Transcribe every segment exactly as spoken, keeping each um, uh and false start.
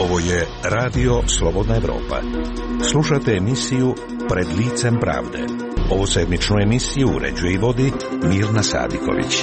Ovo je Radio Slobodna Evropa. Slušate emisiju Pred licem pravde. Ovu sedmičnu emisiju uređuje i vodi Mirna Sadiković.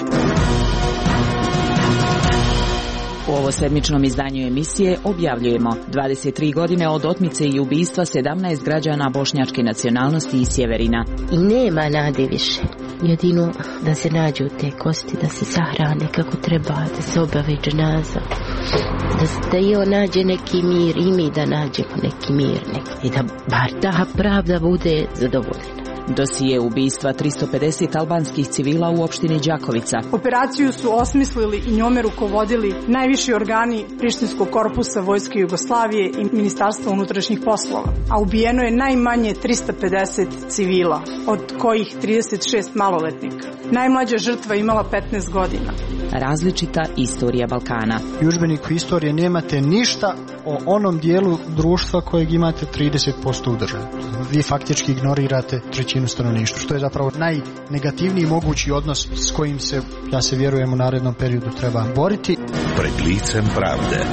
U ovo sedmičnom izdanju emisije objavljujemo dvadeset tri godine od otmice i ubistva sedamnaest građana bošnjačke nacionalnosti iz Sjeverina. I nema nade više. Jedino da se nađu te kosti, da se sahrane kako treba, da se obave dženaza, da, da i on nađe neki mir i mi da nađemo neki mir neki. I da bar ta pravda bude zadovoljena. Dosije ubistva tristo pedeset albanskih civila u opštini Đakovica. Operaciju su osmislili i njome rukovodili najviši organi Prištinskog korpusa Vojske Jugoslavije i Ministarstva unutrašnjih poslova. A ubijeno je najmanje tristo pedeset civila, od kojih trideset šest maloletnika. Najmlađa žrtva imala petnaest godina. Različita istorija Balkana. U udžbeniku istorije nemate ništa o onom dijelu društva kojeg imate trideset posto u državi. Vi faktički ignorirate trećinu stanovništva, što je zapravo najnegativniji mogući odnos s kojim se, ja se vjerujem, u narednom periodu treba boriti. Pred licem pravde.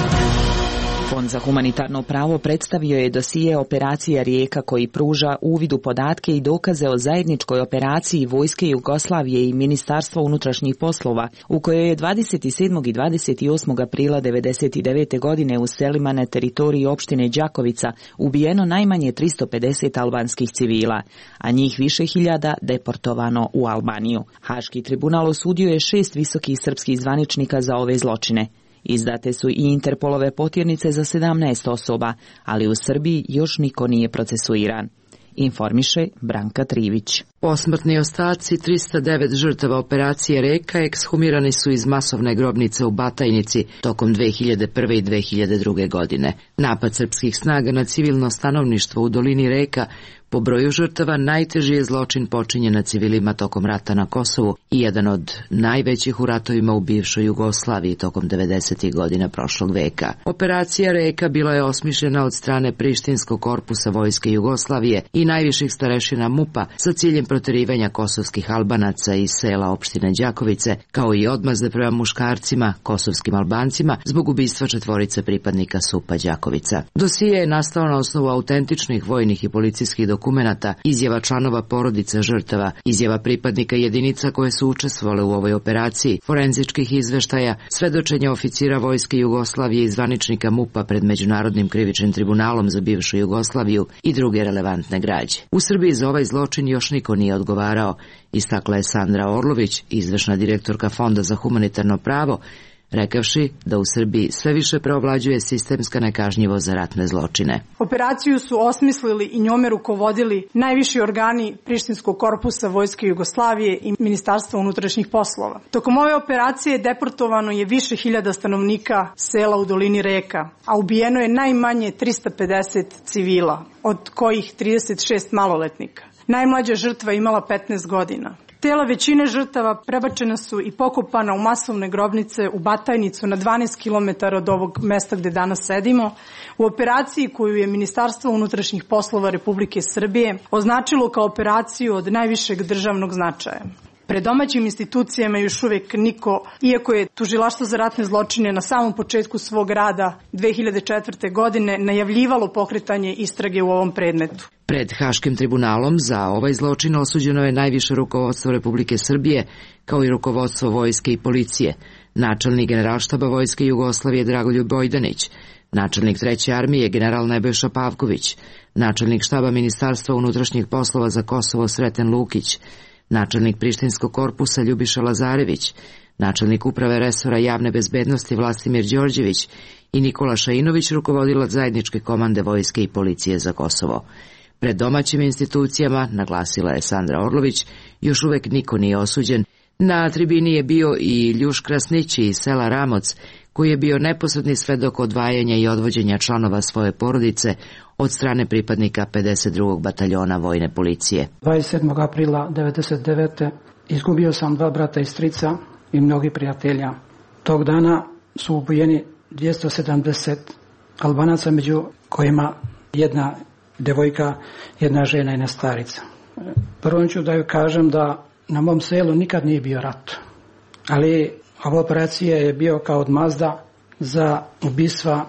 Fond za humanitarno pravo predstavio je dosije operacija Rijeka koji pruža uvid u podatke i dokaze o zajedničkoj operaciji Vojske Jugoslavije i Ministarstva unutrašnjih poslova, u kojoj je dvadeset sedmog i dvadeset osmog aprila devedeset devete. godine u selima na teritoriji opštine Đakovica ubijeno najmanje tristo pedeset albanskih civila, a njih više hiljada deportovano u Albaniju. Haški tribunal osudio je šest visokih srpskih zvaničnika za ove zločine. Izdate su i Interpolove potjernice za sedamnaest osoba, ali u Srbiji još niko nije procesuiran. Informiše Branka Trivić. Posmrtni ostaci tristo devet žrtava operacije Reka ekshumirani su iz masovne grobnice u Batajnici tokom dve hiljade prve i dve hiljade druge. godine. Napad srpskih snaga na civilno stanovništvo u dolini Reka po broju žrtava najteži je zločin počinjen na civilima tokom rata na Kosovu i jedan od najvećih u ratovima u bivšoj Jugoslaviji tokom devedesetih godina prošlog veka. Operacija Reka bila je osmišljena od strane Prištinskog korpusa Vojske Jugoslavije i najviših starešina MUP-a sa ciljem proterivanja kosovskih Albanaca iz sela opštine Đakovice, kao i odmazde prema muškarcima, kosovskim Albancima, zbog ubistva četvorice pripadnika SUP-a Đakovica. Dosije je nastao na osnovu autentičnih vojnih i policijskih dokumenata, izjava članova porodica žrtava, izjava pripadnika jedinica koje su učestvovale u ovoj operaciji, forenzičkih izveštaja, svedočenja oficira Vojske Jugoslavije i zvaničnika MUP-a pred Međunarodnim krivičnim tribunalom za bivšu Jugoslaviju i druge relevantne građe. U Srbiji za ovaj zločin još niko nije odgovarao, istakla je Sandra Orlović, izvršna direktorka Fonda za humanitarno pravo, rekavši da u Srbiji sve više preovlađuje sistemska nekažnjivost za ratne zločine. Operaciju su osmislili i njome rukovodili najviši organi Prištinskog korpusa Vojske Jugoslavije i Ministarstva unutrašnjih poslova. Tokom ove operacije deportovano je više hiljada stanovnika sela u dolini Reka, a ubijeno je najmanje tristo pedeset civila, od kojih trideset šest maloletnika. Najmlađa žrtva imala petnaest godina. Tela većine žrtava prebačena su i pokopana u masovne grobnice u Batajnicu na dvanaest kilometara od ovog mesta gde danas sedimo, u operaciji koju je Ministarstvo unutrašnjih poslova Republike Srbije označilo kao operaciju od najvišeg državnog značaja. Pred domaćim institucijama još uvek niko, iako je Tužilaštvo za ratne zločine na samom početku svog rada dve hiljade četvrte. godine najavljivalo pokretanje istrage u ovom predmetu. Pred Haškim tribunalom za ovaj zločin osuđeno je najviše rukovodstvo Republike Srbije, kao i rukovodstvo vojske i policije, načelnik Generalštaba Vojske Jugoslavije Dragoljub Bojdanić, načelnik treće armije general Nebojša Pavković, načelnik štaba Ministarstva unutrašnjih poslova za Kosovo Sreten Lukić, načelnik Prištinskog korpusa Ljubiša Lazarević, načelnik uprave resora javne bezbednosti Vlastimir Đorđević i Nikola Šainović, rukovodilac zajedničke komande vojske i policije za Kosovo. Pred domaćim institucijama, naglasila je Sandra Orlović, još uvek niko nije osuđen. Na tribini je bio i Ljuš Krasnići iz sela Ramoc, koji je bio neposredni svedok odvajanja i odvođenja članova svoje porodice od strane pripadnika pedeset drugog bataljona vojne policije. dvadeset sedmog aprila devedeset devete. izgubio sam dva brata i strica i mnogi prijatelja. Tog dana su ubijeni dvjesto sedamdeset Albanaca, među kojima jedna devojka, jedna žena i jedna starica. Prvo ću da joj kažem da na mom selu nikad nije bio rat, ali ova operacija je bio kao odmazda za ubistva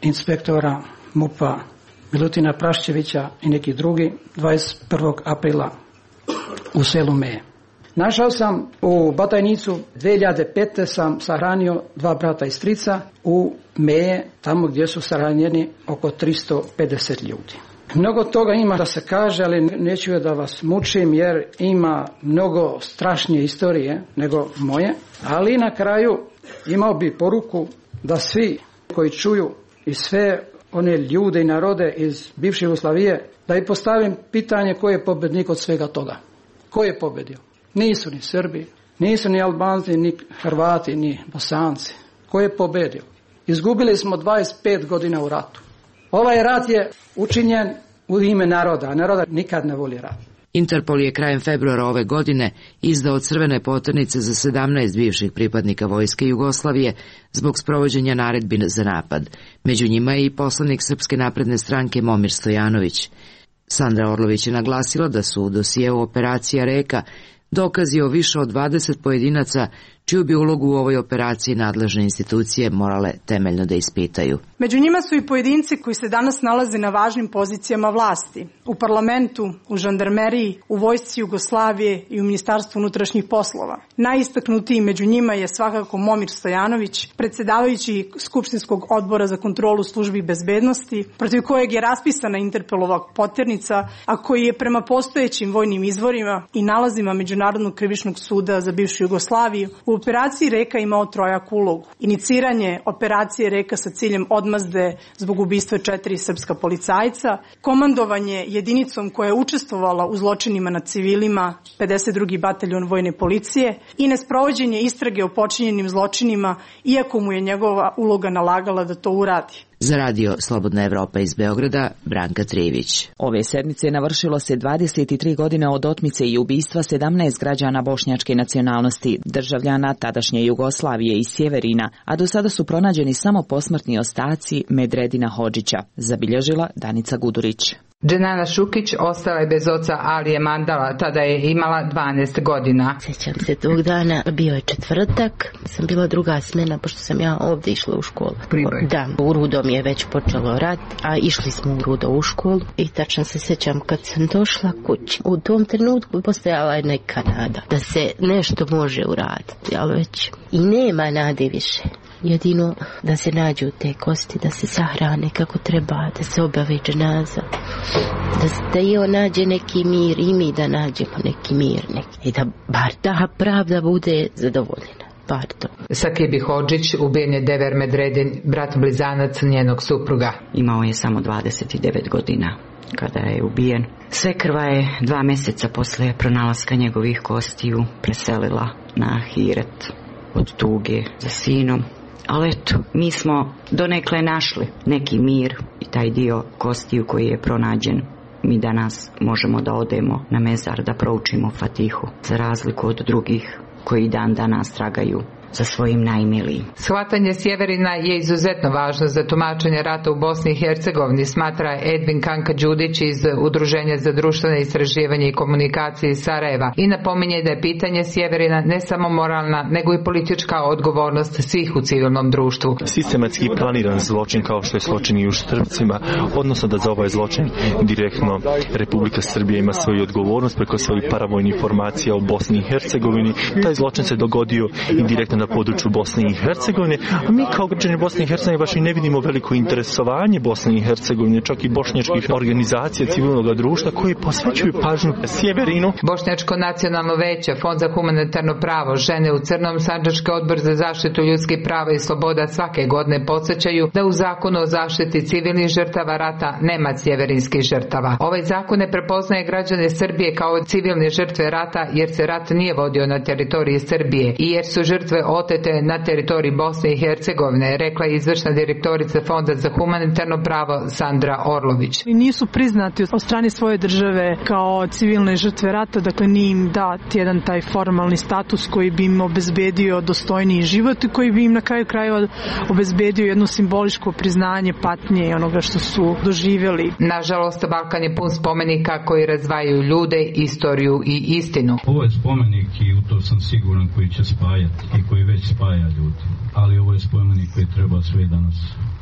inspektora M U P-a Milutina Praščevića i neki drugi dvadeset prvog aprila u selu Meje. Našao sam u Batajnicu dvije hiljade pete sam sahranio dva brata i strica u Meje, tamo gdje su sahranjeni oko tristo pedeset ljudi. Mnogo toga ima da se kaže, ali neću da vas mučim jer ima mnogo strašnije istorije nego moje. Ali na kraju imao bi poruku da svi koji čuju i sve one ljude i narode iz bivše Jugoslavije, da i postavim pitanje ko je pobednik od svega toga. Ko je pobedio? Nisu ni Srbi, nisu ni Albanci, ni Hrvati, ni Bosanci. Ko je pobedio? Izgubili smo dvadeset pet godina u ratu. Ovaj rat je učinjen u ime naroda, a naroda nikad ne voli rat. Interpol je krajem februara ove godine izdao crvene poternice za sedamnaest bivših pripadnika vojske Jugoslavije zbog sprovođenja naredbi za napad. Među njima je i poslanik Srpske napredne stranke Momir Stojanović. Sandra Orlović je naglasila da su u dosijeu operacija Reka dokazi o više od dvadeset pojedinaca čiju bi ulogu u ovoj operaciji nadležne institucije morale temeljno da ispitaju. Među njima su i pojedinci koji se danas nalaze na važnim pozicijama vlasti. U parlamentu, u žandarmeriji, u vojsci Jugoslavije i u Ministarstvu unutrašnjih poslova. Najistaknutiji među njima je svakako Momir Stojanović, predsjedavajući Skupštinskog odbora za kontrolu službi bezbednosti, protiv kojeg je raspisana Interpolova poternica, a koji je prema postojećim vojnim izvorima i nalazima Međunarodnog krivičnog suda za bivšu Jugoslaviju u operaciji Reka imao trojaku ulogu. Iniciranje operacije Reka sa ciljem odmazde zbog ubistva četiri srpska policajca, komandovanje jedinicom koja je učestvovala u zločinima nad civilima, pedeset drugi bataljon vojne policije, i nesprovođenje istrage o počinjenim zločinima, iako mu je njegova uloga nalagala da to uradi. Za radio Slobodna Evropa iz Beograda, Branka Trivić. Ove sedmice navršilo se dvadeset tri godine od otmice i ubistva sedamnaest građana bošnjačke nacionalnosti, državljana tadašnje Jugoslavije i Sjeverina, a do sada su pronađeni samo posmrtni ostaci Medredina Hodžića, zabilježila Danica Gudurić. Dženana Šukić ostala je bez oca Alije Mandala, tada je imala dvanaest godina. Sjećam se tog dana, bio je četvrtak, sam bila druga smena, pošto sam ja ovdje išla u školu. Priboj. Da, u Rudo mi je već počelo rat, a išli smo u Rudo u školu i tačno se sjećam kad sam došla kući. U tom trenutku postojala je neka nada da se nešto može uraditi, ali već i nema nade više. Jedino da se nađu te kosti, da se sahrane kako treba, da se obavi dženaza, da, da i on nađe neki mir i mi da nađemo neki mir neki. I da bar ta pravda bude zadovoljena. Bar to. Sakibi Hodžić ubijen je Dever Medredin, brat blizanac njenog supruga. Imao je samo dvadeset devet godina kada je ubijen. Svekrva je dva mjeseca posle pronalaska njegovih kostiju preselila na Ahiret od tuge za sinom. Ali eto, mi smo donekle našli neki mir i taj dio kostiju koji je pronađen. Mi danas možemo da odemo na mezar da proučimo Fatihu, za razliku od drugih koji dan danas tragaju za svojim najmilijim. Shvatanje Sjeverina je izuzetno važno za tumačenje rata u Bosni i Hercegovini, smatra Edvin Kanka Đudić iz Udruženja za društvene istraživanje i komunikacije iz Sarajeva i napominje da je pitanje Sjeverina ne samo moralna, nego i politička odgovornost svih u civilnom društvu. Sistematski planiran zločin kao što je zločin i u Štrpcima, odnosno da za ovaj zločin direktno Republika Srbija ima svoju odgovornost preko svojih paravojnih formacija u Bosni i Hercegovini. Taj zločin se dogodio i direktno na području Bosne i Hercegovine, a mi kao građani Bosne i Hercegovine baš i ne vidimo veliko interesovanje Bosne i Hercegovine, čak i bošnjačkih organizacija civilnog društva koji posvećuju pažnju Sjeverinu. Bošnjačko nacionalno veće, Fond za humanitarno pravo, Žene u crnom, Sandžački odbor za zaštitu ljudskih prava i sloboda svake godine podsjećaju da u zakonu o zaštiti civilnih žrtava rata nema sjeverinskih žrtava. Ovaj zakon ne prepoznaje građane Srbije kao civilne žrtve rata jer se rat nije vodio na teritoriji Srbije i jer su žrtve otete na teritoriji Bosne i Hercegovine, rekla je izvršna direktorica Fonda za humanitarno pravo Sandra Orlović. Nisu priznati od strane svoje države kao civilne žrtve rata, dakle nije im dat jedan taj formalni status koji bi im obezbedio dostojniji život i koji bi im na kraju krajeva obezbedio jedno simboliško priznanje patnje i onoga što su doživjeli. Nažalost, Balkan je pun spomenika koji razdvajaju ljude, istoriju i istinu. Ovo je spomenik i u to sam siguran koji će spajati i koji već spaja ljudi, ali ovo je spomenik koji treba sve danas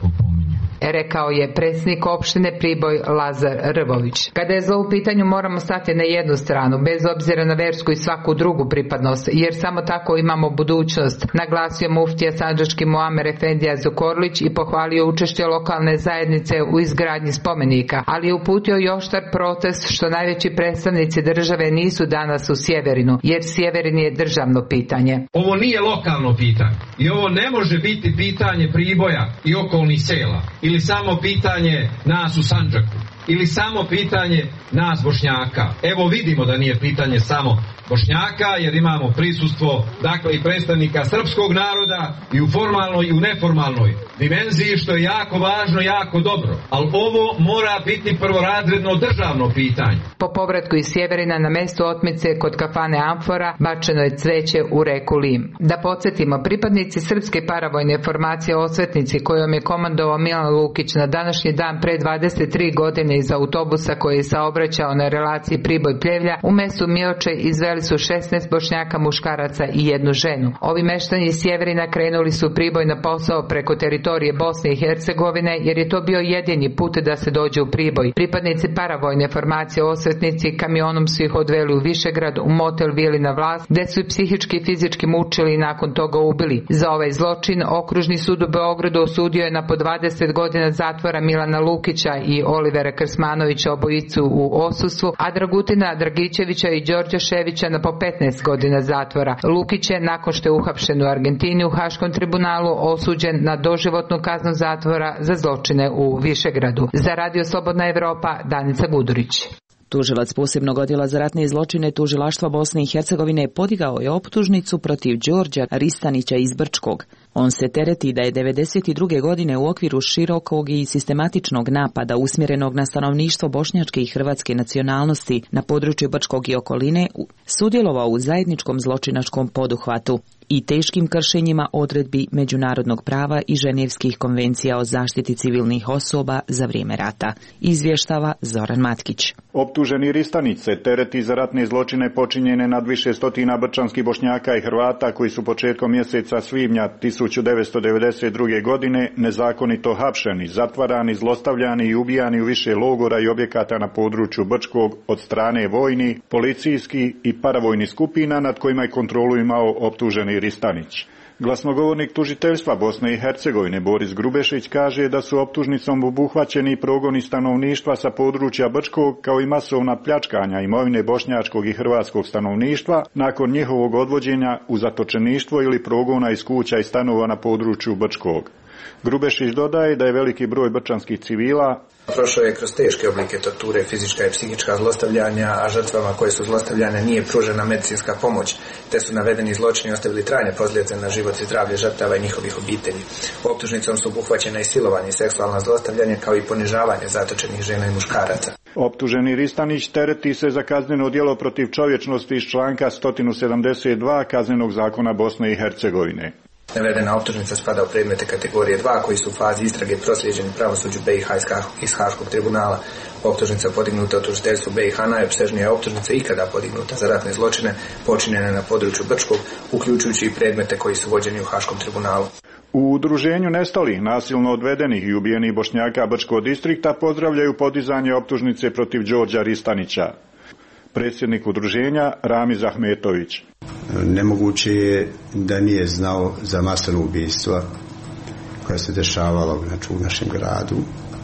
opominje. Rekao je predsjednik opštine Priboj Lazar Rvović. Kada je zlo u pitanju, moramo stati na jednu stranu, bez obzira na versku i svaku drugu pripadnost, jer samo tako imamo budućnost, naglasio muftija sandžački Muamer Efendija Zukorlić i pohvalio učešće lokalne zajednice u izgradnji spomenika, ali je uputio i oštar protest što najveći predstavnici države nisu danas u Sjeverinu, jer Sjeverin je državno pitanje. Ovo nije lokalno pitanje i ovo ne može biti pitanje Priboja i okolnih sela ili samo pitanje nas u Sandžaku ili samo pitanje nas Bošnjaka. Evo vidimo da nije pitanje samo Bošnjaka, jer imamo prisustvo dakle i predstavnika srpskog naroda i u formalnoj i u neformalnoj dimenziji, što je jako važno, jako dobro. Ali ovo mora biti prvorazredno državno pitanje. Po povratku iz Sjeverina na mestu otmice kod kafane Amfora bačeno je cveće u reku Lim. Da podsjetimo, pripadnici srpske paravojne formacije Osvetnici, kojom je komandovao Milan Lukić na današnji dan pre dvadeset tri godine iz autobusa koji je saobraćao na relaciji Priboj-Pljevlja, u mestu Mioče izveli su šesnaest Bošnjaka, muškaraca i jednu ženu. Ovi meštani iz Sjeverina krenuli su u Priboj na posao preko teritorije Bosne i Hercegovine, jer je to bio jedini put da se dođe u Priboj. Pripadnici paravojne formacije Osvetnici kamionom su ih odveli u Višegrad, u motel Vili na Vlast, gde su i psihički i fizički mučili i nakon toga ubili. Za ovaj zločin Okružni sud u Beogradu osudio je na po dvadeset godina zatvora Milana Lukića i Olivera Krsmanovića, obojicu u odsustvu, a Dragutina Dragićevića i Đorđa Ševića na po petnaest godina zatvora. Lukić je, nakon što je uhapšen u Argentini u Haškom tribunalu, osuđen na doživotnu kaznu zatvora za zločine u Višegradu. Za Radio Slobodna Evropa, Danica Gudurić. Tužilac posebnog odjela za ratne zločine Tužilaštva Bosne i Hercegovine podigao je optužnicu protiv Đorđa Ristanića iz Brčkog. On se tereti da je devedeset druge godine u okviru širokog i sistematičnog napada usmjerenog na stanovništvo bošnjačke i hrvatske nacionalnosti na području Brčkog i okoline sudjelovao u zajedničkom zločinačkom poduhvatu i teškim kršenjima odredbi međunarodnog prava i ženevskih konvencija o zaštiti civilnih osoba za vrijeme rata. Izvještava Zoran Matkić. Optuženi Ristanić se tereti za ratne zločine počinjene nad više stotina brčanskih Bošnjaka i Hrvata koji su početkom mjeseca svibnja tisuću devetsto devedeset druge. godine nezakonito hapšeni, zatvarani, zlostavljani i ubijani u više logora i objekata na području Brčkog od strane vojni, policijski i paravojnih skupina nad kojima je kontrolu imao optuženi Ristanić. Glasnogovornik tužiteljstva Bosne i Hercegovine Boris Grubešić kaže da su optužnicom obuhvaćeni progoni stanovništva sa područja Brčkog kao i masovna pljačkanja imovine bošnjačkog i hrvatskog stanovništva nakon njihovog odvođenja u zatočeništvo ili progona iz kuća i stanova na području Brčkog. Grubešić dodaje da je veliki broj brčanskih civila prošao je kroz teške oblike torture, fizička i psihička zlostavljanja, a žrtvama koje su zlostavljane nije pružena medicinska pomoć, te su navedeni zločini ostavili trajne posljedice na život i zdravlje žrtava i njihovih obitelji. Optužnicom su obuhvaćena i silovanje i seksualno zlostavljanje, kao i ponižavanje zatočenih žena i muškaraca. Optuženi Ristanić tereti se za kazneno djelo protiv čovječnosti iz članka sto sedamdeset dva Kaznenog zakona Bosne i Hercegovine. Navedena optužnica spada u predmete kategorije dva koji su u fazi istrage proslijeđeni pravosuđu B i H iz Haškog tribunala. Optužnica podignuta u tužiteljstvu B i H najopsežnija je optužnica ikada podignuta za ratne zločine počinjene na području Brčkog, uključujući i predmete koji su vođeni u Haškom tribunalu. U udruženju nestalih, nasilno odvedenih i ubijenih Bošnjaka Brčkog distrikta pozdravljaju podizanje optužnice protiv Đorđa Ristanića. Predsjednik udruženja Ramiz Ahmetović. Nemoguće je da nije znao za masovno ubistva koja se dešavala znači, u našem gradu,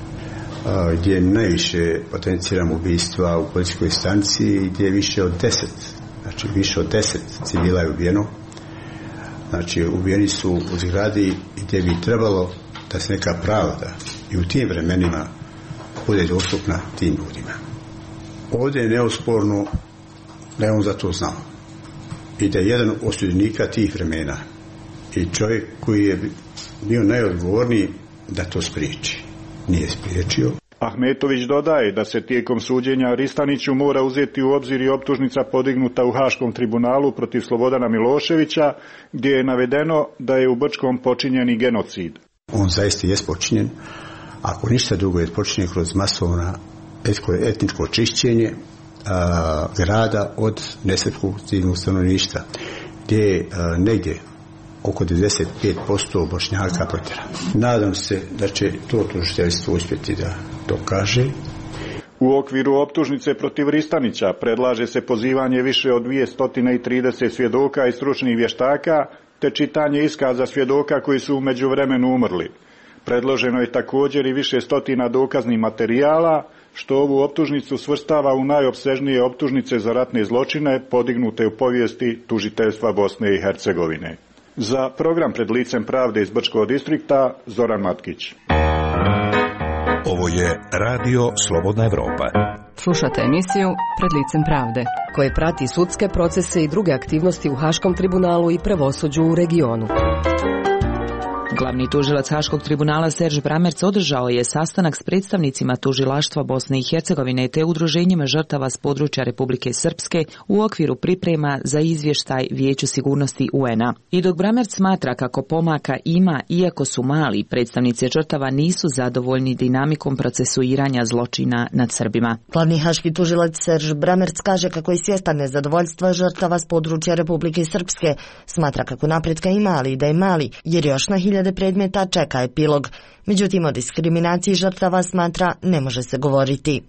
gdje je najviše potenciramo ubistva u policijskoj stanciji, gdje je više od deset, znači više od deset civila je ubijeno. Znači ubijeni su u zgradi gdje bi trebalo da se neka pravda i u tim vremenima bude dostupna tim ljudima. Ovdje je neosporno da je on za to znao i da je jedan od sudionika tih vremena i čovjek koji je bio najodgovorniji da to spriječi. Nije spriječio. Ahmetović dodaje da se tijekom suđenja Ristaniću mora uzeti u obzir i optužnica podignuta u Haškom tribunalu protiv Slobodana Miloševića, gdje je navedeno da je u Brčkom počinjeni genocid. On zaista je počinjen, ako ništa drugo je počinjen kroz masovna etničko očišćenje a, grada od nesrpskog civilnog stanovništva, gdje je a, negdje oko devedeset pet posto Bošnjaka protjerano. Nadam se da će to tužiteljstvo uspjeti da dokaže. U okviru optužnice protiv Ristanića predlaže se pozivanje više od dvjesto trideset svjedoka i stručnih vještaka, te čitanje iskaza svjedoka koji su u međuvremenu umrli. Predloženo je također i više stotina dokaznih materijala, što ovu optužnicu svrstava u najopsežnije optužnice za ratne zločine podignute u povijesti tužiteljstva Bosne i Hercegovine. Za program Pred licem pravde iz Brčkog distrikta, Zoran Matkić. Ovo je Radio Slobodna Evropa. Slušate emisiju Pred licem pravde, koje prati sudske procese i druge aktivnosti u Haškom tribunalu i pravosuđu u regionu. Glavni tužilac Haškog tribunala Serž Bramerc održao je sastanak s predstavnicima tužilaštva Bosne i Hercegovine te udruženjima žrtava s područja Republike Srpske u okviru priprema za izvještaj Vijeću sigurnosti U N A. I dok Bramerc smatra kako pomaka ima, iako su mali, predstavnici žrtava nisu zadovoljni dinamikom procesuiranja zločina nad Srbima. Glavni haški tužilac Serž Bramerc kaže kako je svjestan nezadovoljstva žrtava s područja Republike Srpske. Smatra kako napretka ima, ali i da je mali, jer još na hiljade predmeta čeka epilog. Međutim, o diskriminaciji žrtava smatra ne može se govoriti.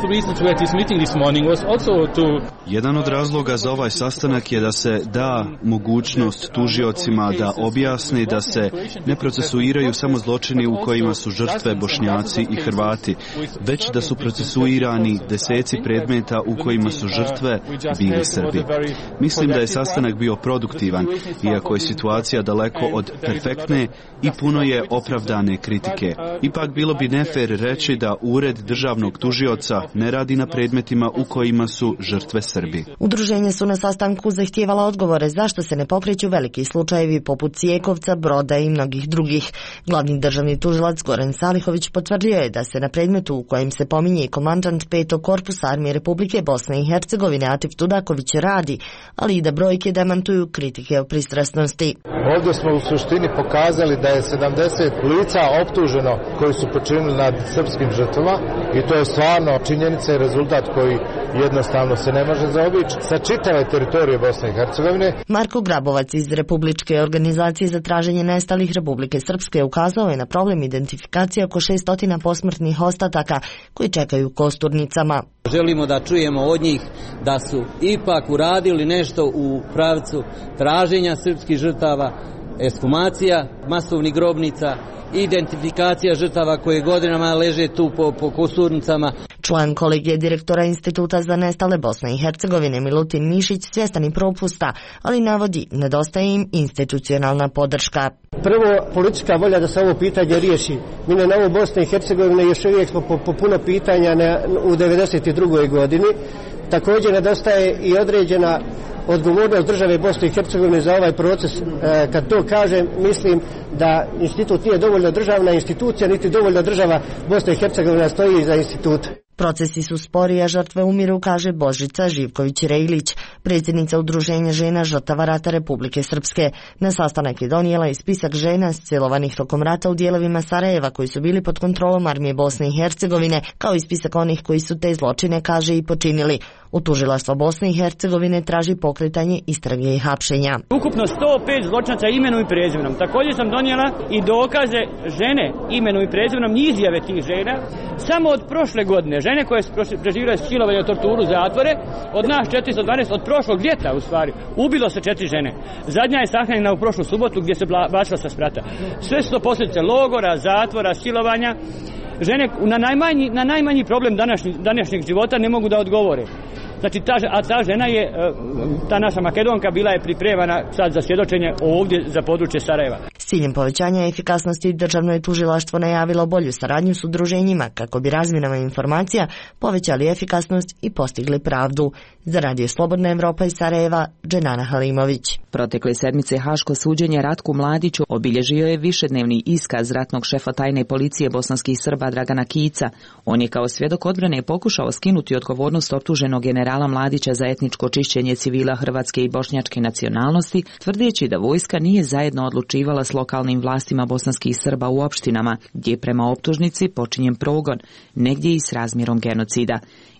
Jedan od razloga za ovaj sastanak je da se da mogućnost tužiocima da objasni da se ne procesuiraju samo zločini u kojima su žrtve Bošnjaci i Hrvati, već da su procesuirani deseci predmeta u kojima su žrtve bili Srbi. Mislim da je sastanak bio produktivan, iako je situacija daleko od perfektne i puno je opravdane kritike. Ipak bilo bi nefer reći da Ured državnog tužioca ne radi na predmetima u kojima su žrtve Srbi. Udruženje su na sastanku zahtijevala odgovore zašto se ne pokreću veliki slučajevi poput Cijekovca, Broda i mnogih drugih. Glavni državni tužilac Goran Salihović potvrdio je da se na predmetu u kojem se pominje komandant petog korpusa Armije Republike Bosne i Hercegovine Atif Tudaković radi, ali i da brojke demantuju kritike o pristrasnosti. Ovdje smo u suštini pokazali da je sedamdeset lica optuženo koji su počinili nad srpskim žrtvama i to je stvarno činjenica i rezultat koji jednostavno se ne može zaobići sa čitave teritorije Bosne i Hercegovine. Marko Grabovac iz Republičke organizacije za traženje nestalih Republike Srpske ukazao je na problem identifikacije oko šesnaest posmrtnih ostataka koji čekaju u kosturnicama. Želimo da čujemo od njih da su ipak uradili nešto u pravcu traženja srpskih žrtava, ekshumacija masovnih grobnica, identifikacija žrtava koje godinama leže tu po, po kosturnicama. Član kolegije direktora Instituta za nestale Bosne i Hercegovine Milutin Mišić svjestan i propusta, ali navodi nedostaje im institucionalna podrška. Prvo, politička volja da se ovo pitanje riješi. Mi na novu Bosne i Hercegovine još uvijek smo po, po puno pitanja na, u devedeset drugoj godini. Također nedostaje i određena odgovornost države Bosne i Hercegovine za ovaj proces. E, kad to kažem, mislim da institut nije dovoljno državna institucija, niti dovoljno država Bosne i Hercegovine stoji za institut. Procesi su spori, a žrtve umiru, kaže Božica Živković-Rejlić, predsjednica Udruženja žena žrtava rata Republike Srpske. Na sastanak je donijela i spisak žena silovanih tokom rata u dijelovima Sarajeva koji su bili pod kontrolom Armije Bosne i Hercegovine, kao i spisak onih koji su te zločine, kaže, i počinili. U tužilaštvo Bosne i Hercegovine traži pokretanje istrage i hapšenja. Ukupno sto pet zločinaca imenom i prezimenom. Također sam donijela i dokaze žene imenom i prezimenom, izjave tih žena, samo od prošle godine. Žene koje su preživjele silovanje, torturu, zatvore, od nas četiristo dvanaest, od prošlog ljeta u stvari, ubilo se četiri žene. Zadnja je sahranjena u prošlu subotu gdje se bacila sa sprata. Sve su to posljedice logora, zatvora, silovanja. Žene na najmanji, na najmanji problem današnjeg, današnjeg života ne mogu da odgovore. Znači, ta, a ta žena je, ta naša Makedonka, bila je pripremana sad za svjedočenje ovdje za područje Sarajeva. S ciljem povećanja efikasnosti državno je tužilaštvo najavilo bolju saradnju s udruženjima kako bi razmjenama informacija povećali efikasnost i postigli pravdu. Za Radio Slobodna Evropa iz Sarajeva, Dženana Halimović. Protekle sedmice haško suđenje Ratku Mladiću obilježio je višednevni iskaz ratnog šefa tajne policije bosanskih Srba Dragana Kica. On je kao svjedok odbrane pokušao skinuti odgovornost optuženog generala Mladića za etničko čišćenje civila hrvatske i bošnjačke nacionalnosti, tvrdeći da vojska nije zajedno odlučivala s lokalnim vlastima bosanskih Srba u opštinama, gdje je prema optužnici počinjen progon, negdje i s razmjerom genocida.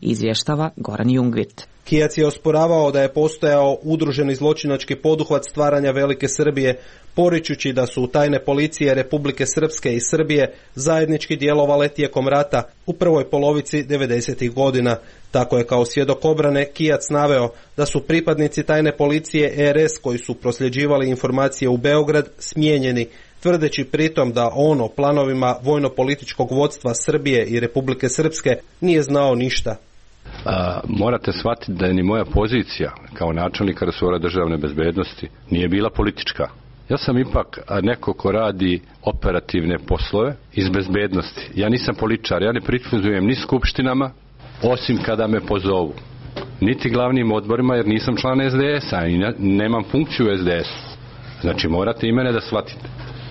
izvještava Goran Jungvirt. Kijac je osporavao da je postojao udruženi zločinački poduhvat stvaranja Velike Srbije, poričući da su tajne policije Republike Srpske i Srbije zajednički djelovale tijekom rata u prvoj polovici devedesetih godina. Tako je kao svjedok obrane Kijac naveo da su pripadnici tajne policije E R S koji su prosljeđivali informacije u Beograd smijenjeni, tvrdeći pritom da on o planovima vojno-političkog vodstva Srbije i Republike Srpske nije znao ništa. A, morate shvatiti da je ni moja pozicija kao načelnika resora državne bezbednosti nije bila politička. Ja sam ipak neko ko radi operativne poslove iz bezbednosti. Ja nisam političar, ja ne prisustvujem ni skupštinama, osim kada me pozovu. Niti glavnim odborima, jer nisam član S D S-a i ne, nemam funkciju u S D S-u. Znači morate i mene da shvatite.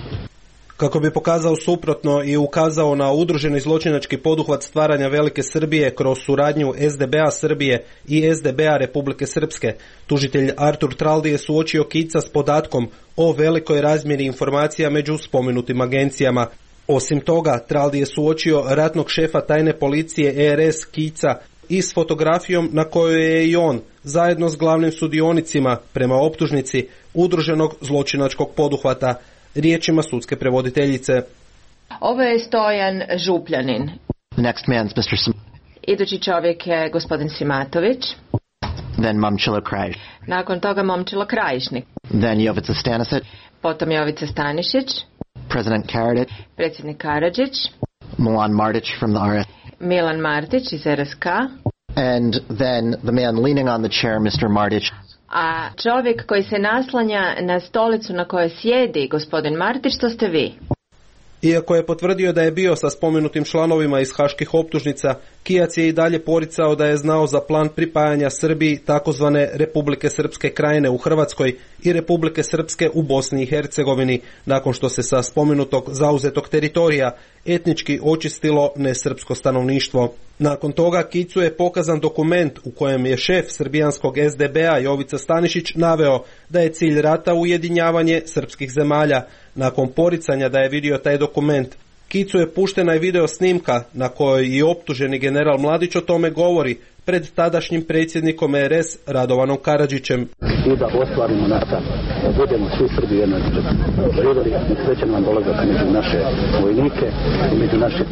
Kako bi pokazao suprotno i ukazao na udruženi zločinački poduhvat stvaranja Velike Srbije kroz suradnju S D B-a Srbije i S D B-a Republike Srpske, tužitelj Artur Traldi je suočio Kica s podatkom o velikoj razmjeni informacija među spomenutim agencijama. Osim toga, Traldi je suočio ratnog šefa tajne policije E R S Kica i s fotografijom na kojoj je i on, zajedno s glavnim sudionicima, prema optužnici, udruženog zločinačkog poduhvata, riječima sudske prevoditeljice. Ovo je Stojan Župljanin. The next man's mister Sim- Idući čovjek je gospodin Simatović. Then Momčilo Krajiš. Nakon toga Momčilo Krajišnik. Then Jovica Stanisic. Potom Jovica Stanišić. President Karadzic. Predsjednik Karadžić. Milan Martić from the R S. Milan Martić iz R S K. And then the man leaning on the chair, mister Martić. A čovjek koji se naslanja na stolicu na kojoj sjedi gospodin Martić, to ste vi. Iako je potvrdio da je bio sa spomenutim članovima iz haških optužnica, Kijac je i dalje poricao da je znao za plan pripajanja Srbiji takozvane Republike Srpske krajine u Hrvatskoj i Republike Srpske u Bosni i Hercegovini, nakon što se sa spomenutog zauzetog teritorija etnički očistilo nesrpsko stanovništvo. Nakon toga Kicu je pokazan dokument u kojem je šef srbijanskog S D B-a Jovica Stanišić naveo da je cilj rata ujedinjavanje srpskih zemalja. Nakon poricanja da je vidio taj dokument, Kicu je puštena i video snimka na kojoj i optuženi general Mladić o tome govori pred tadašnjim predsjednikom E R S Radovanom Karadžićem. I da ostvarimo nata, da budemo svi Srbi jedno živjeli i srećan vam dolazak među naše vojnike i među naše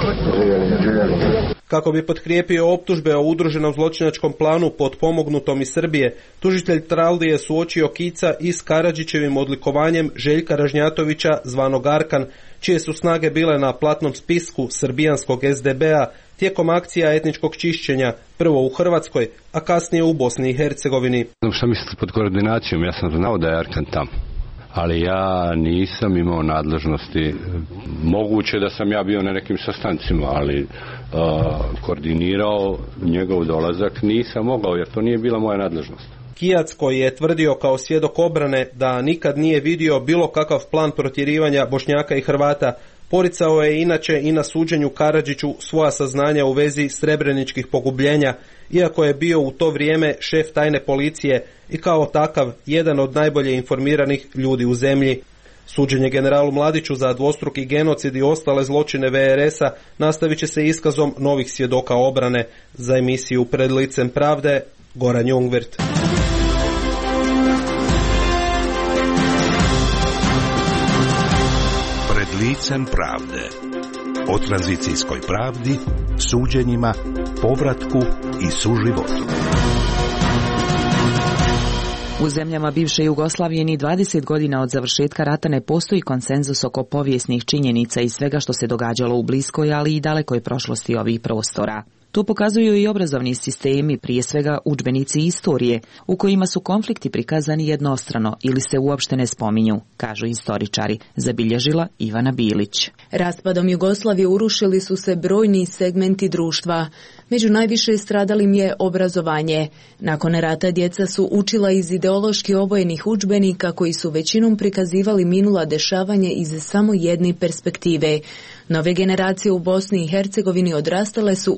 kosti. Kako bi potkrijepio optužbe o udruženom zločinačkom planu potpomognutom iz Srbije, tužitelj Traldi je suočio Kica i s Karadžićevim odlikovanjem Željka Ražnjatovića zvanog Arkan, čije su snage bile na platnom spisku srbijanskog S D B-a tijekom akcija etničkog čišćenja, prvo u Hrvatskoj, a kasnije u Bosni i Hercegovini. Šta mislite pod koordinacijom? Ja sam znao da je Arkan tamo, ali ja nisam imao nadležnosti. Moguće da sam ja bio na nekim sastancima, ali uh, koordinirao njegov dolazak nisam mogao, jer to nije bila moja nadležnost. Kijac, koji je tvrdio kao svjedok obrane da nikad nije vidio bilo kakav plan protjerivanja Bošnjaka i Hrvata, poricao je inače i na suđenju Karadžiću svoja saznanja u vezi srebreničkih pogubljenja, iako je bio u to vrijeme šef tajne policije i kao takav jedan od najbolje informiranih ljudi u zemlji. Suđenje generalu Mladiću za dvostruki genocid i ostale zločine V R S-a nastavit će se iskazom novih svjedoka obrane. Za emisiju Pred licem pravde, Goran Jungvirt. Pred licem pravde. O tranzicijskoj pravdi, suđenjima, povratku i suživotu. U zemljama bivše Jugoslavije ni dvadeset godina od završetka rata ne postoji konsenzus oko povijesnih činjenica i svega što se događalo u bliskoj, ali i dalekoj prošlosti ovih prostora. To pokazuju i obrazovni sistemi, prije svega udžbenici istorije, u kojima su konflikti prikazani jednostrano ili se uopšte ne spominju, kažu istoričari, zabilježila Ivana Bilić. Raspadom Jugoslavije urušili su se brojni segmenti društva. Među najviše stradalim je obrazovanje. Nakon rata djeca su učila iz ideološki obojenih udžbenika koji su većinom prikazivali minula dešavanja iz samo jedne perspektive. Nove generacije u Bosni i Hercegovini odrastale su u sustavu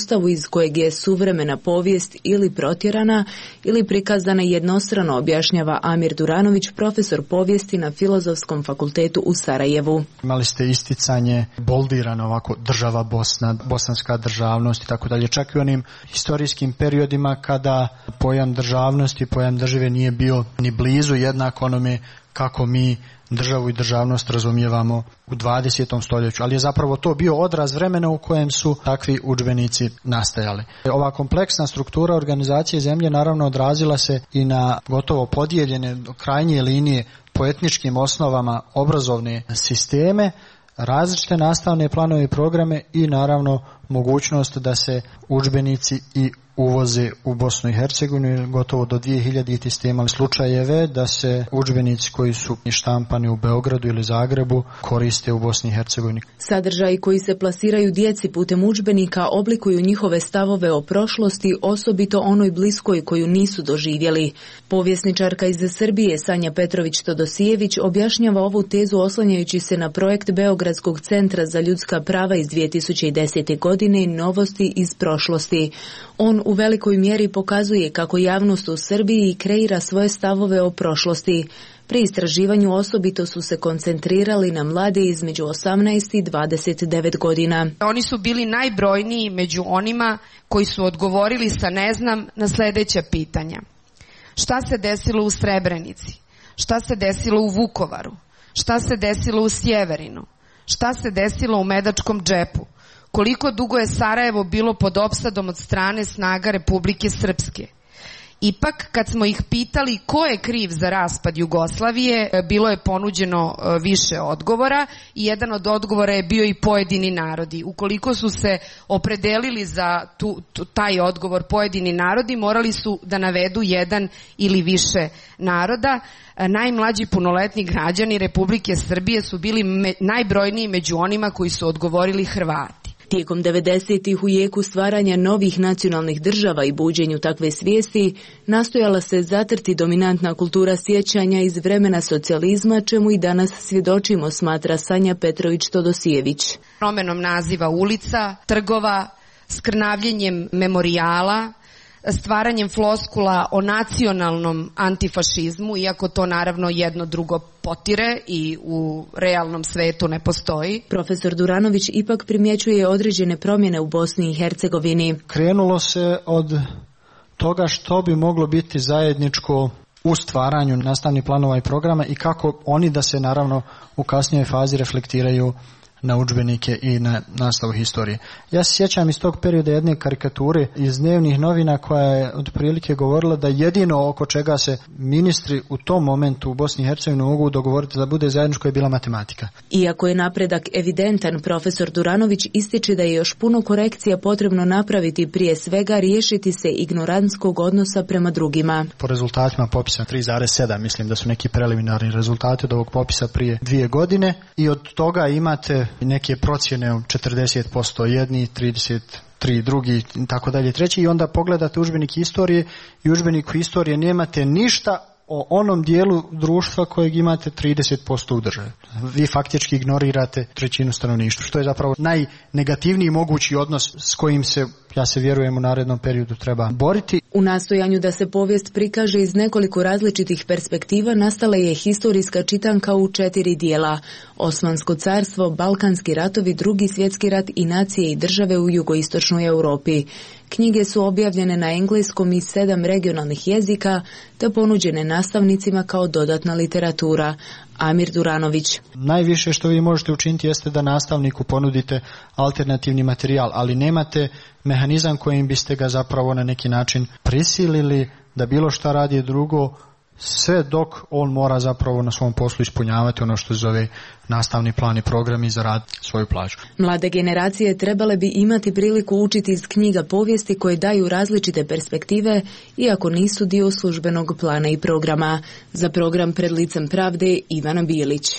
sustavu iz kojeg je suvremena povijest ili protjerana ili prikazana jednostrano, objašnjava Amir Duranović, profesor povijesti na Filozofskom fakultetu u Sarajevu. Imali ste isticanje boldirano ovako država Bosna, bosanska državnost i tako dalje, čak i onim historijskim periodima kada pojam državnosti, pojam države nije bio ni blizu jednak onome kako mi državu i državnost razumijevamo u dvadesetom stoljeću, ali je zapravo to bio odraz vremena u kojem su takvi udžbenici nastajali. Ova kompleksna struktura organizacije zemlje naravno odrazila se i na gotovo podijeljene do krajnje linije po etničkim osnovama obrazovne sisteme, različite nastavne planove i programe i naravno mogućnost da se udžbenici i uvoze u Bosnu i Hercegovinu. Gotovo do dvije hiljadite ste imali slučajeve da se udžbenici koji su štampani u Beogradu ili Zagrebu koriste u Bosni i Hercegovini. Sadržaji koji se plasiraju djeci putem udžbenika oblikuju njihove stavove o prošlosti, osobito onoj bliskoj koju nisu doživjeli. Povjesničarka iz Srbije Sanja Petrović-Todosijević objašnjava ovu tezu oslanjajući se na projekt Beogradskog centra za ljudska prava iz dvije tisuće desete. godine Novosti iz prošlosti. On u velikoj mjeri pokazuje kako javnost u Srbiji kreira svoje stavove o prošlosti. Pri istraživanju osobito su se koncentrirali na mlade između osamnaest i dvadeset devet godina. Oni su bili najbrojniji među onima koji su odgovorili sa ne znam na sljedeća pitanja. Šta se desilo u Srebrenici? Šta se desilo u Vukovaru? Šta se desilo u Sjeverinu? Šta se desilo u Medačkom džepu? Koliko dugo je Sarajevo bilo pod opsadom od strane snaga Republike Srpske? Ipak, kad smo ih pitali ko je kriv za raspad Jugoslavije, bilo je ponuđeno više odgovora i jedan od odgovora je bio i pojedini narodi. Ukoliko su se opredelili za tu, tu, taj odgovor pojedini narodi, morali su da navedu jedan ili više naroda. Najmlađi punoletni građani Republike Srbije su bili me, najbrojniji među onima koji su odgovorili Hrvati. Tijekom devedesetih u jeku stvaranja novih nacionalnih država i buđenju takve svijesti nastojala se zatrti dominantna kultura sjećanja iz vremena socijalizma, čemu i danas svjedočimo, smatra Sanja Petrović-Todosijević. Promenom naziva ulica, trgova, skrnavljenjem memorijala, stvaranjem floskula o nacionalnom antifašizmu, iako to naravno jedno drugo potire i u realnom svetu ne postoji. Profesor Duranović ipak primjećuje određene promjene u Bosni i Hercegovini. Krenulo se od toga što bi moglo biti zajedničko u stvaranju nastavnih planova i programa i kako oni da se naravno u kasnijoj fazi reflektiraju na udžbenike i na nastavu historije. Ja se sjećam iz tog perioda jedne karikature iz dnevnih novina koja je otprilike govorila da jedino oko čega se ministri u tom momentu u Bosni i Hercegovini mogu dogovoriti da bude zajedničko je bila matematika. Iako je napredak evidentan, profesor Duranović ističe da je još puno korekcija potrebno napraviti, prije svega riješiti se ignorantskog odnosa prema drugima. Po rezultatima popisa tri zarez sedam mislim da su neki preliminarni rezultati od ovog popisa prije dvije godine i od toga imate neke procjene od četrdeset posto jedni, trideset tri drugi i tako dalje treći i onda pogledate udžbenik istorije i udžbenik istorije nemate ništa o onom dijelu društva kojeg imate trideset posto u državi. Vi faktički ignorirate trećinu stanovništva, što je zapravo najnegativniji mogući odnos s kojim se, ja se vjerujem, u narednom periodu treba boriti. U nastojanju da se povijest prikaže iz nekoliko različitih perspektiva nastala je historijska čitanka u četiri dijela: Osmansko carstvo, Balkanski ratovi, Drugi svjetski rat i nacije i države u jugoistočnoj Europi. Knjige su objavljene na engleskom i sedam regionalnih jezika te ponuđene nastavnicima kao dodatna literatura. Amir Duranović. Najviše što vi možete učiniti jeste da nastavniku ponudite alternativni materijal, ali nemate mehanizam kojim biste ga zapravo na neki način prisilili da bilo šta radi drugo, sve dok on mora zapravo na svom poslu ispunjavati ono što se zove nastavni plan i program i zaraditi svoju plaću. Mlade generacije trebale bi imati priliku učiti iz knjiga povijesti koje daju različite perspektive, iako nisu dio službenog plana i programa. Za program Pred licem pravde, Ivana Bilić.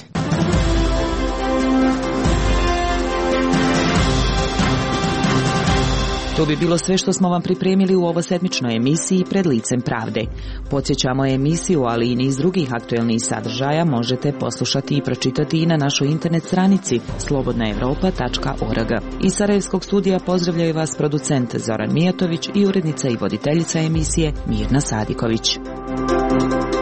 To bi bilo sve što smo vam pripremili u ovosedmičnoj emisiji Pred licem pravde. Podsjećamo emisiju, ali i niz drugih aktuelnih sadržaja možete poslušati i pročitati i na našoj internet stranici slobodna evropa tačka org. Iz Sarajevskog studija pozdravljaju vas producent Zoran Mijatović i urednica i voditeljica emisije Mirna Sadiković.